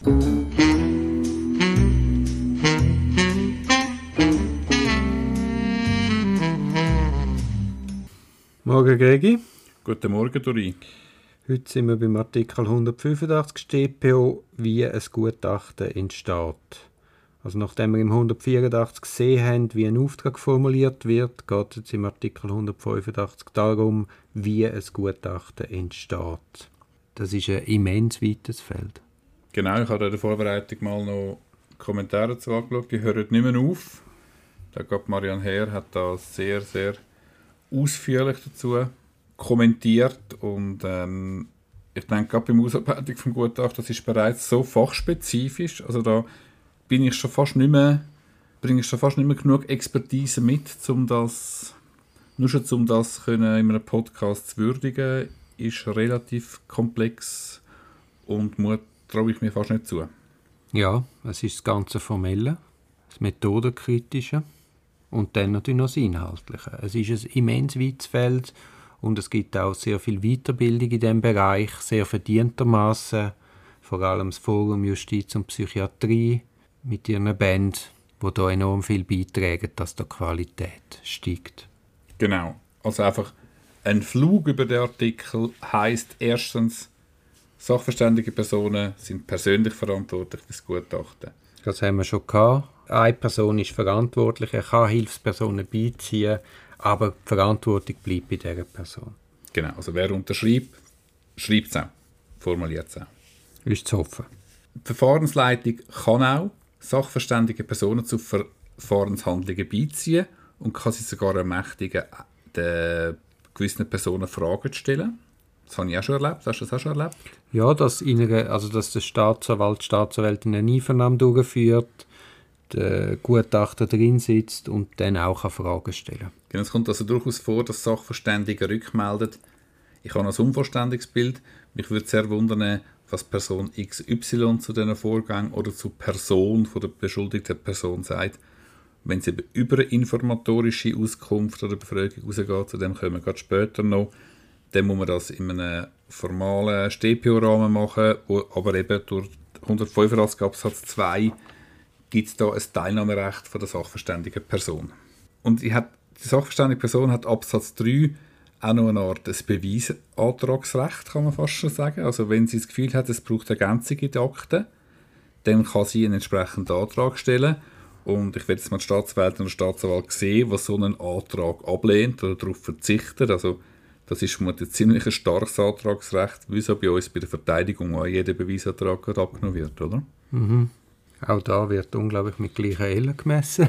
Morgen, Gregi. Guten Morgen, Dori. Heute sind wir beim Artikel 185 StPO, wie ein Gutachten entsteht. Also nachdem wir im 184 gesehen haben, wie ein Auftrag formuliert wird, geht es jetzt im Artikel 185 darum, wie ein Gutachten entsteht. Das ist ein immens weites Feld. Genau, ich habe in der Vorbereitung mal noch Kommentare dazu angeschaut. Die hören nicht mehr auf. Da geht Marianne Herr, hat da sehr, sehr ausführlich dazu kommentiert. Und ich denke, gerade beim Ausarbeitung vom Gutachten, das ist bereits so fachspezifisch. Also da bringe ich schon fast nicht mehr genug Expertise mit, um das in einem Podcast zu würdigen, ist relativ komplex und traue ich mir fast nicht zu. Ja, es ist das ganze Formelle, das Methodenkritische und dann natürlich noch das Inhaltliche. Es ist ein immens weites Feld und es gibt auch sehr viel Weiterbildung in diesem Bereich, sehr verdientermaßen, vor allem das Forum Justiz und Psychiatrie mit ihren Band, die da enorm viel beitragen, dass die Qualität steigt. Genau. Also einfach ein Flug über den Artikel heisst erstens, sachverständige Personen sind persönlich verantwortlich für das Gutachten. Das haben wir schon gehabt. Eine Person ist verantwortlich, er kann Hilfspersonen beiziehen, aber die Verantwortung bleibt bei dieser Person. Genau. Also wer unterschreibt, schreibt es auch, formuliert es auch. Ist zu hoffen. Die Verfahrensleitung kann auch sachverständige Personen zu Verfahrenshandlungen beiziehen und kann sie sogar ermächtigen, den gewissen Personen Fragen zu stellen. Das habe ich auch schon erlebt. Hast du das auch schon erlebt? Ja, dass der Staatsanwältin eine Einvernahme durchführt, der Gutachter drin sitzt und dann auch Fragen stellen kann. Genau, es kommt also durchaus vor, dass Sachverständige rückmelden, ich habe ein unvollständiges Bild. Mich würde sehr wundern, was Person XY zu diesen Vorgängen oder zur Person von der beschuldigten Person sagt. Wenn es eben über eine informatorische Auskunft oder Befragung rausgeht, zu dem kommen wir gerade später noch, dann muss man das in einem formalen StPO-Rahmen machen, aber eben durch 185 Absatz 2 gibt es da ein Teilnahmerecht von der sachverständigen Person. Und die sachverständige Person hat Absatz 3 auch noch eine Art Beweisantragsrecht, kann man fast schon sagen. Also wenn sie das Gefühl hat, es braucht Ergänzung in den Akten, dann kann sie einen entsprechenden Antrag stellen. Und ich werde jetzt mal die Staatsanwältin oder Staatsanwalt sehen, was so einen Antrag ablehnt oder darauf verzichtet. Also das ist ein ziemlich starkes Antragsrecht, wie so bei uns bei der Verteidigung auch jeder Beweisantrag gerade abgenommen wird, oder? Mhm. Auch da wird unglaublich mit gleichen Ellen gemessen.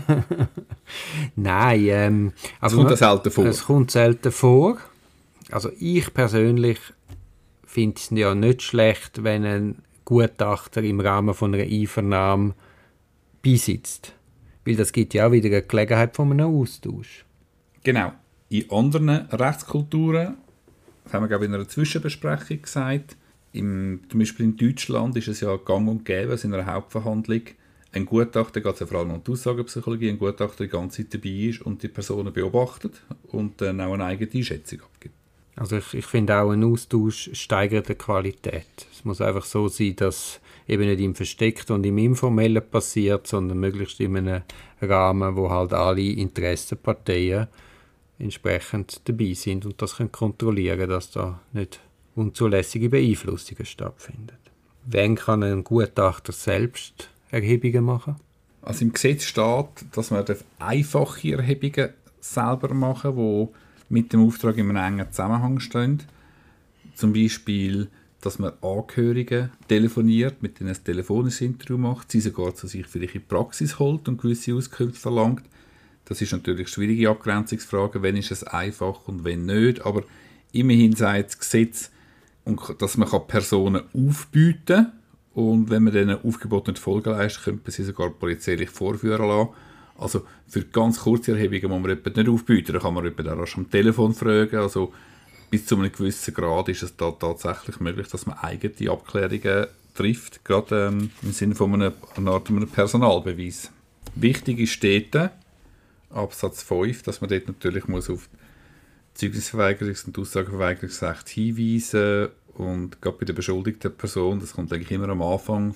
Nein. Es kommt selten vor. Es kommt selten vor. Also ich persönlich finde es ja nicht schlecht, wenn ein Gutachter im Rahmen von einer Einvernahme beisitzt. Weil das gibt ja auch wieder eine Gelegenheit von einem Austausch. Genau. In anderen Rechtskulturen, das haben wir glaube ich in einer Zwischenbesprechung gesagt, zum Beispiel in Deutschland ist es ja gang und gäbe, dass in einer Hauptverhandlung ein Gutachter, geht es ja vor allem um die Aussagenpsychologie, ein Gutachter die ganze Zeit dabei ist und die Personen beobachtet und dann auch eine eigene Einschätzung abgibt. Also ich finde auch, ein Austausch steigert die Qualität. Es muss einfach so sein, dass eben nicht im Versteckten und im Informellen passiert, sondern möglichst in einem Rahmen, wo halt alle Interessenparteien entsprechend dabei sind und das können kontrollieren, dass da nicht unzulässige Beeinflussungen stattfinden. Wann kann ein Gutachter selbst Erhebungen machen? Also im Gesetz steht, dass man einfache Erhebungen selber machen darf, die mit dem Auftrag in einem engen Zusammenhang stehen. Zum Beispiel, dass man Angehörige telefoniert, mit denen ein telefonisches Interview macht, sie sogar zu sich vielleicht in die Praxis holt und gewisse Auskünfte verlangt. Das ist natürlich eine schwierige Abgrenzungsfrage, wenn ist es einfach und wenn nicht. Aber immerhin sagt das Gesetz, dass man Personen aufbieten kann. Und wenn man diesen Aufgebot nicht Folge leistet, könnte man sie sogar polizeilich vorführen lassen. Also für ganz kurze Erhebungen muss man jemanden nicht aufbieten. Da kann man jemanden auch am Telefon fragen. Also bis zu einem gewissen Grad ist es da tatsächlich möglich, dass man eigene Abklärungen trifft, gerade im Sinne von einer Art Personalbeweis. Wichtig ist dort, Absatz 5, dass man dort natürlich muss auf Zeugnisverweigerungs- und Aussageverweigerungsrecht hinweisen und gerade bei der beschuldigten Person, das kommt eigentlich immer am Anfang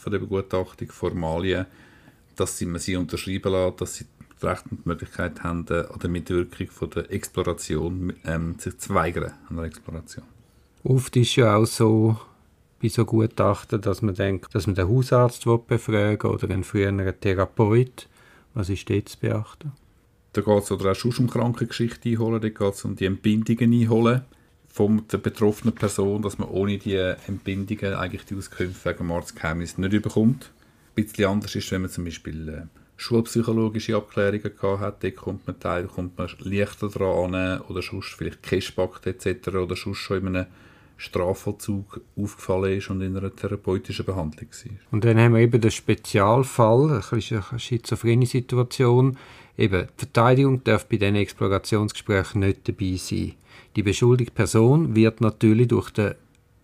von der Begutachtung Formalien, dass man sie unterschreiben lässt, dass sie das Recht und die Möglichkeit haben, an der Mitwirkung von der Exploration sich zu weigern an der Exploration. Oft ist ja auch so, bei so Gutachten, dass man denkt, dass man den Hausarzt befragen oder einen früheren Therapeut. Was ist dort zu beachten? Da geht es auch schon um Krankengeschichte einholen, da geht es um die Entbindungen einholen von der betroffenen Person, dass man ohne die Entbindungen eigentlich die Auskünfte wegen dem Arztgeheimnis nicht bekommt. Ein bisschen anders ist, wenn man zum Beispiel schulpsychologische Abklärungen gehabt hat, da kommt man leichter dran oder sonst vielleicht Keshbakt etc. oder sonst schon in einem Strafvollzug aufgefallen ist und in einer therapeutischen Behandlung war. Und dann haben wir eben den Spezialfall, eine schizophrene Situation. Eben, die Verteidigung darf bei diesen Explorationsgesprächen nicht dabei sein. Die beschuldigte Person wird natürlich durch den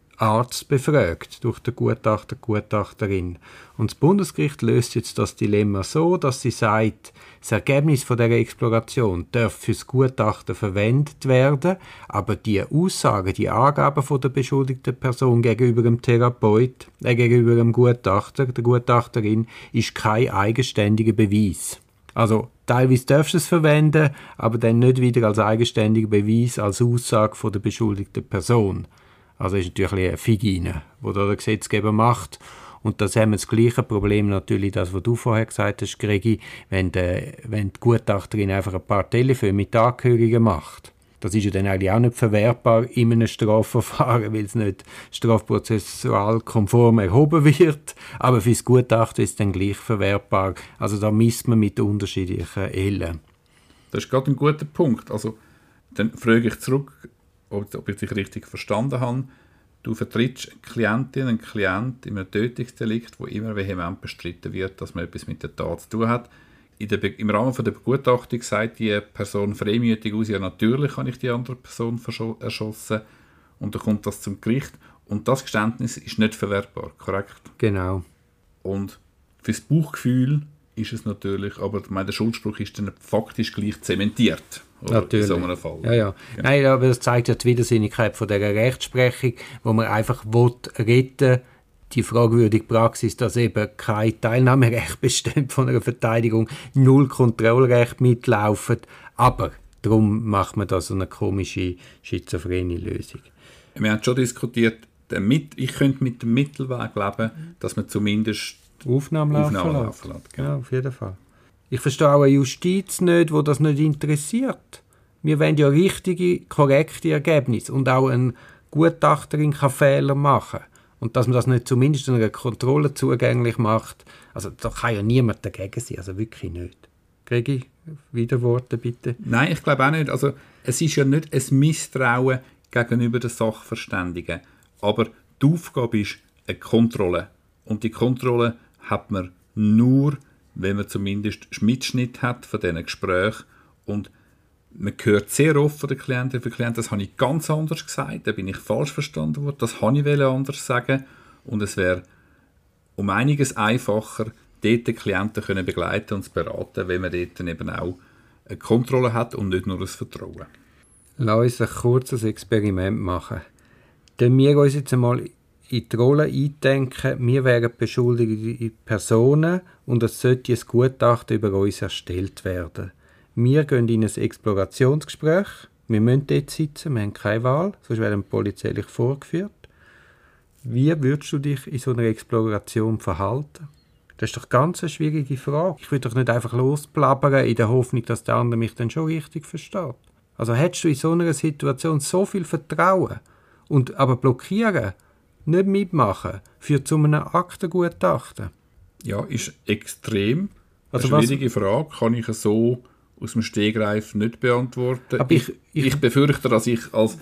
Arzt befragt, durch den Gutachter, Gutachterin. Und das Bundesgericht löst jetzt das Dilemma so, dass sie sagt, das Ergebnis von dieser Exploration darf für das Gutachten verwendet werden, aber die Aussagen, die Angaben von der beschuldigten Person gegenüber dem Therapeut, gegenüber dem Gutachter, der Gutachterin, ist kein eigenständiger Beweis. Also teilweise darfst du es verwenden, aber dann nicht wieder als eigenständiger Beweis, als Aussage von der beschuldigten Person. Also ist natürlich eine Figine, die da der Gesetzgeber macht. Und das haben wir das gleiche Problem natürlich, das, was du vorher gesagt hast, Gregi, wenn die Gutachterin einfach ein paar Telefone mit Angehörigen macht. Das ist ja dann eigentlich auch nicht verwertbar in einem Strafverfahren, weil es nicht strafprozessual konform erhoben wird. Aber für das Gutachten ist es dann gleich verwertbar. Also da misst man mit unterschiedlichen Ellen. Das ist gerade ein guter Punkt. Also, dann frage ich zurück, ob ich dich richtig verstanden habe. Du vertrittst eine Klientin, einen Klient in einem Tötungsdelikt, wo immer vehement bestritten wird, dass man etwas mit der Tat zu tun hat. Im Rahmen der Begutachtung sagt die Person freimütig aus, ja natürlich habe ich die andere Person erschossen. Und dann kommt das zum Gericht. Und das Geständnis ist nicht verwertbar, korrekt? Genau. Und fürs Bauchgefühl ist es natürlich, aber der Schuldspruch ist dann faktisch gleich zementiert. Oder? Natürlich. In so einem Fall. Ja. Ja. Nein, aber das zeigt ja die Widersinnigkeit von dieser Rechtsprechung, wo man einfach retten, die fragwürdige Praxis, dass eben kein Teilnahmerecht besteht von einer Verteidigung, null Kontrollrecht mitlaufen, aber darum macht man da so eine komische, schizophrene Lösung. Wir haben schon diskutiert, ich könnte mit dem Mittelweg leben, dass man zumindest Aufnahmen laufen lässt. Genau. Ja, auf jeden Fall. Ich verstehe auch eine Justiz nicht, die das nicht interessiert. Wir wollen ja richtige, korrekte Ergebnisse und auch ein Gutachterin kann Fehler machen. Und dass man das nicht zumindest einer Kontrolle zugänglich macht, also da kann ja niemand dagegen sein, also wirklich nicht. Gregi, Widerworte bitte? Nein, ich glaube auch nicht. Also, es ist ja nicht ein Misstrauen gegenüber den Sachverständigen, aber die Aufgabe ist eine Kontrolle. Und die Kontrolle hat man nur, wenn man zumindest Mitschnitt hat von diesen Gesprächen. Und man hört sehr oft von den Klienten, das habe ich ganz anders gesagt, da bin ich falsch verstanden worden, das habe ich anders sagen. Und es wäre um einiges einfacher, dort den Klienten können begleiten und zu beraten, wenn man dort eben auch eine Kontrolle hat und nicht nur ein Vertrauen. Lass uns ein kurzes Experiment machen. Dann wir uns jetzt einmal in die Rolle eindenken, wir wären beschuldigte Personen und es sollte ein Gutachten über uns erstellt werden. Wir gehen in ein Explorationsgespräch, wir müssen dort sitzen, wir haben keine Wahl, sonst werden wir polizeilich vorgeführt. Wie würdest du dich in so einer Exploration verhalten? Das ist doch ganz eine schwierige Frage. Ich würde doch nicht einfach losplappern in der Hoffnung, dass der andere mich dann schon richtig versteht. Also hättest du in so einer Situation so viel Vertrauen und aber blockieren, nicht mitmachen, führt zu einem Aktengutachten? Ja, ist extrem. Also eine schwierige Frage, kann ich so aus dem Stegreif nicht beantworten. Aber ich befürchte, dass ich als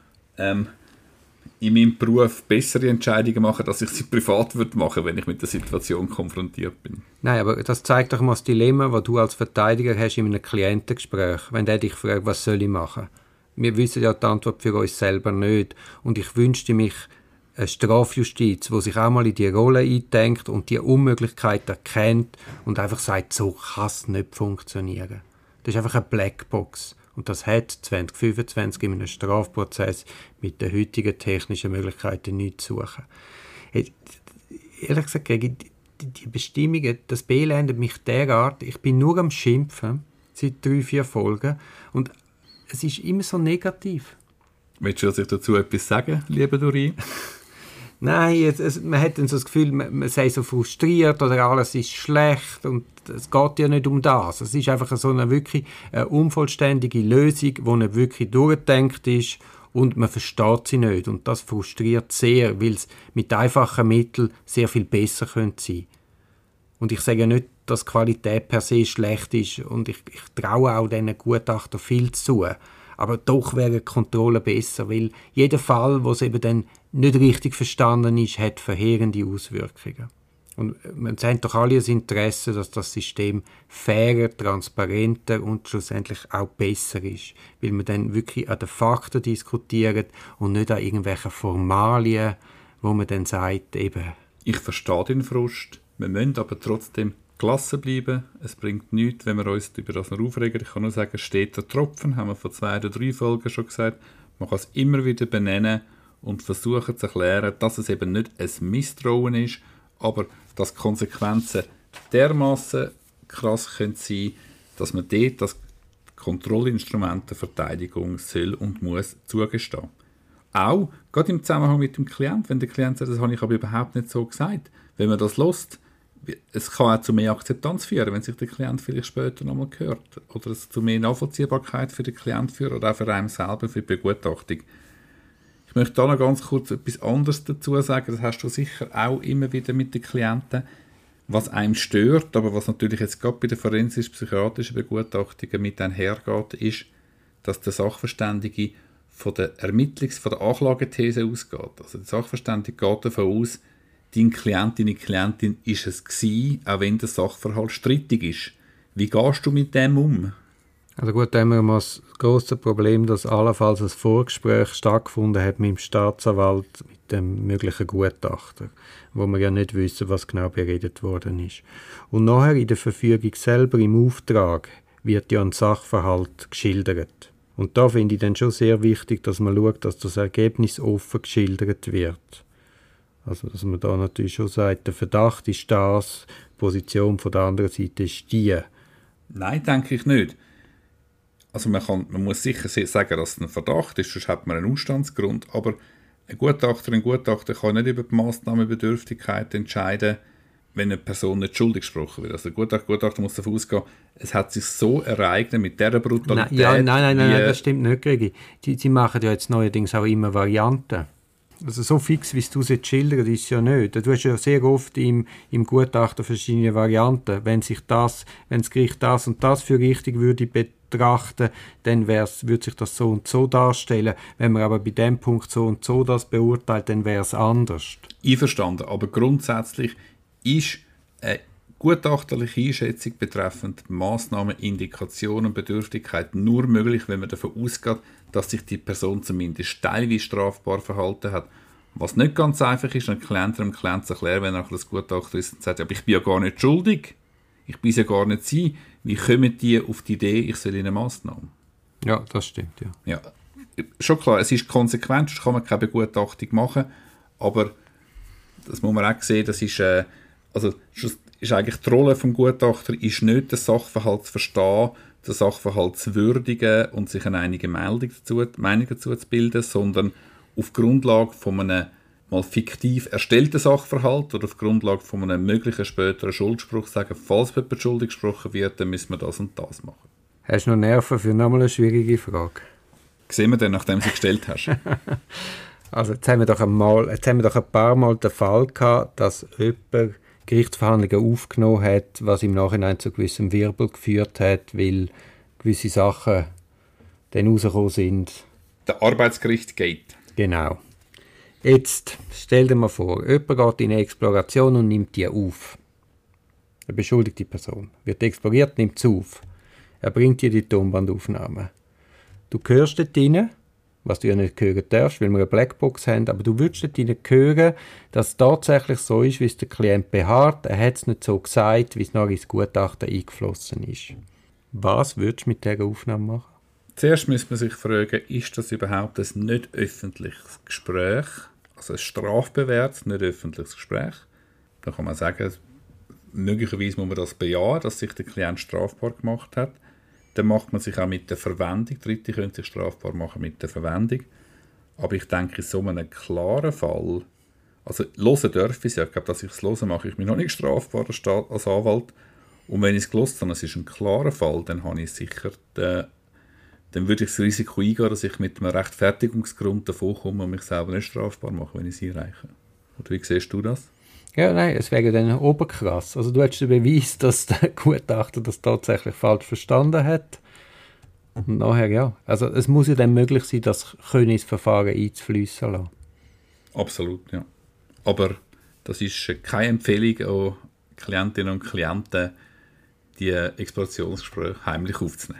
in meinem Beruf bessere Entscheidungen mache, dass ich sie privat machen würde, wenn ich mit der Situation konfrontiert bin. Nein, aber das zeigt doch mal das Dilemma, das du als Verteidiger hast in einem Klientengespräch, wenn der dich fragt, was soll ich machen? Wir wissen ja die Antwort für uns selber nicht. Und ich wünschte mich eine Strafjustiz, die sich auch mal in die Rolle eindenkt und die Unmöglichkeit erkennt und einfach sagt, so kann es nicht funktionieren. Das ist einfach eine Blackbox. Und das hat 2025 in einem Strafprozess mit den heutigen technischen Möglichkeiten nichts zu suchen. ehrlich gesagt, gegen die Bestimmungen, das beelendet mich derart. Ich bin nur am Schimpfen seit 3-4 Folgen und es ist immer so negativ. Willst du sich dazu etwas sagen, lieber Dori? Nein, man hat dann so das Gefühl, man sei so frustriert oder alles ist schlecht und es geht ja nicht um das. Es ist einfach so eine wirklich unvollständige Lösung, die nicht wirklich durchgedacht ist und man versteht sie nicht. Und das frustriert sehr, weil es mit einfachen Mitteln sehr viel besser könnte sein. Und ich sage nicht, dass die Qualität per se schlecht ist und ich traue auch diesen Gutachtern viel zu. Aber doch wäre die Kontrolle besser, weil jeder Fall, wo es eben dann nicht richtig verstanden ist, hat verheerende Auswirkungen. Und wir haben doch alle das Interesse, dass das System fairer, transparenter und schlussendlich auch besser ist. Weil man dann wirklich an den Fakten diskutiert und nicht an irgendwelchen Formalien, wo man dann sagt, eben... Ich verstehe den Frust, wir müssen aber trotzdem gelassen bleiben. Es bringt nichts, wenn wir uns über das noch aufregen. Ich kann nur sagen, steht der Tropfen, haben wir vor 2 oder 3 Folgen schon gesagt. Man kann es immer wieder benennen und versuchen zu erklären, dass es eben nicht ein Misstrauen ist, aber dass die Konsequenzen dermassen krass sein können, dass man dort das Kontrollinstrument der Verteidigung soll und muss zugestehen. Auch, gerade im Zusammenhang mit dem Klient, wenn der Klient sagt, das habe ich aber überhaupt nicht so gesagt. Wenn man das lässt, es kann auch zu mehr Akzeptanz führen, wenn sich der Klient vielleicht später nochmal hört. Oder es zu mehr Nachvollziehbarkeit für den Klient führt oder auch für einen selber, für die Begutachtung. Ich möchte da noch ganz kurz etwas anderes dazu sagen. Das hast du sicher auch immer wieder mit den Klienten. Was einem stört, aber was natürlich jetzt gerade bei den forensisch-psychiatrischen Begutachtungen mit einhergeht, ist, dass der Sachverständige von der Anklagethese ausgeht. Also der Sachverständige geht davon aus, deine Klientin ist es gewesen, auch wenn der Sachverhalt strittig ist. Wie gehst du mit dem um? Also gut, da haben wir mal das grosse Problem, dass allenfalls ein Vorgespräch stattgefunden hat mit dem Staatsanwalt, mit dem möglichen Gutachter, wo wir ja nicht wissen, was genau beredet worden ist. Und nachher in der Verfügung selber im Auftrag wird ja ein Sachverhalt geschildert. Und da finde ich dann schon sehr wichtig, dass man schaut, dass das Ergebnis offen geschildert wird. Also, dass man da natürlich schon sagt, der Verdacht ist das, die Position von der anderen Seite ist die. Nein, denke ich nicht. Also man muss sicher sagen, dass es ein Verdacht ist, sonst hat man einen Ausstandsgrund. Aber ein Gutachter kann nicht über die Massnahmenbedürftigkeit entscheiden, wenn eine Person nicht schuldig gesprochen wird. Also der Gutachter muss davon ausgehen, es hat sich so ereignet mit dieser Brutalität. Nein, das stimmt nicht, Gregi. Sie machen ja jetzt neuerdings auch immer Varianten. Also so fix, wie du es jetzt schilderst, ist es ja nicht. Du hast ja sehr oft im Gutachten verschiedene Varianten. Wenn das Gericht das und das für richtig würde betrachten, dann würde sich das so und so darstellen. Wenn man aber bei dem Punkt so und so das beurteilt, dann wäre es anders. Einverstanden, aber grundsätzlich ist eine gutachterliche Einschätzung betreffend Massnahmen, Indikationen und Bedürftigkeit nur möglich, wenn man davon ausgeht, dass sich die Person zumindest teilweise strafbar verhalten hat. Was nicht ganz einfach ist, einem Klienten zu erklären, wenn nachher das Gutachter ist und sagt, aber ich bin ja gar nicht schuldig, ich bin ja gar nicht sie. Wie kommen die auf die Idee, ich soll eine Massnahme? Ja, das stimmt, ja. Schon klar, es ist konsequent, sonst kann man keine Begutachtung machen, aber das muss man auch sehen, das ist, ist eigentlich die Rolle des Gutachters ist nicht, den Sachverhalt zu verstehen, den Sachverhalt zu würdigen und sich eine einige Meinung dazu zu bilden, sondern auf Grundlage von einem mal fiktiv erstellten Sachverhalt oder auf Grundlage von einem möglichen späteren Schuldspruch sagen, falls jemand schuldig gesprochen wird, dann müssen wir das und das machen. Hast du noch Nerven für nochmal eine schwierige Frage? Sehen wir dann, nachdem du sie gestellt hast. Also jetzt haben wir doch ein paar Mal den Fall gehabt, dass jemand Gerichtsverhandlungen aufgenommen hat, was im Nachhinein zu gewissem Wirbel geführt hat, weil gewisse Sachen dann rausgekommen sind. Der Arbeitsgericht geht. Genau. Jetzt stell dir mal vor, jemand geht in eine Exploration und nimmt die auf. Eine beschuldigte Person wird exploriert, nimmt sie auf. Er bringt dir die Tonbandaufnahme. Du hörst dort rein, was du ja nicht hören darfst, weil wir eine Blackbox haben, aber du würdest dort rein hören, dass es tatsächlich so ist, wie es der Klient beharrt. Er hat es nicht so gesagt, wie es nachher ins Gutachten eingeflossen ist. Was würdest du mit dieser Aufnahme machen? Zuerst muss man sich fragen, ist das überhaupt ein nicht öffentliches Gespräch, also ein strafbewährtes, nicht öffentliches Gespräch? Dann kann man sagen, möglicherweise muss man das bejahen, dass sich der Klient strafbar gemacht hat. Dann macht man sich auch mit der Verwendung, Dritte können sich strafbar machen mit der Verwendung. Aber ich denke, in so einem klaren Fall, also hören darf ich es ja, ich glaube, dass ich es höre, mache ich mich noch nicht strafbar als Anwalt. Und wenn ich es gehört habe, es ist ein klarer Fall, dann habe ich sicher dann würde ich das Risiko eingehen, dass ich mit einem Rechtfertigungsgrund davon komme und mich selber nicht strafbar mache, wenn ich es einreiche. Oder wie siehst du das? Ja, nein, es wäre dann oberkrass. Also du hättest den Beweis, dass der Gutachter das tatsächlich falsch verstanden hat. Und nachher, ja. Also es muss ja dann möglich sein, das ins Verfahren einzufließen lassen. Absolut, ja. Aber das ist keine Empfehlung an Klientinnen und Klienten, die Explorationsgespräche heimlich aufzunehmen.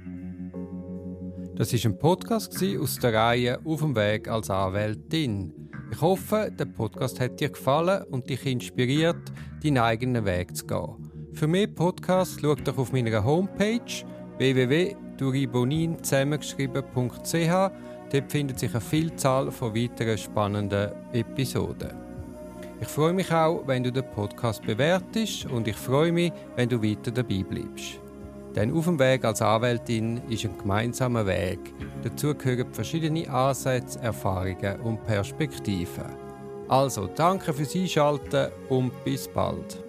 Das war ein Podcast aus der Reihe «Auf dem Weg als Anwältin». Ich hoffe, der Podcast hat dir gefallen und dich inspiriert, deinen eigenen Weg zu gehen. Für mehr Podcasts schau doch auf meiner Homepage www.duribonin zusammengeschrieben.ch. Dort findet sich eine Vielzahl von weiteren spannenden Episoden. Ich freue mich auch, wenn du den Podcast bewertest und ich freue mich, wenn du weiter dabei bleibst. Denn auf dem Weg als Anwältin ist ein gemeinsamer Weg. Dazu gehören verschiedene Ansätze, Erfahrungen und Perspektiven. Also, danke fürs Einschalten und bis bald.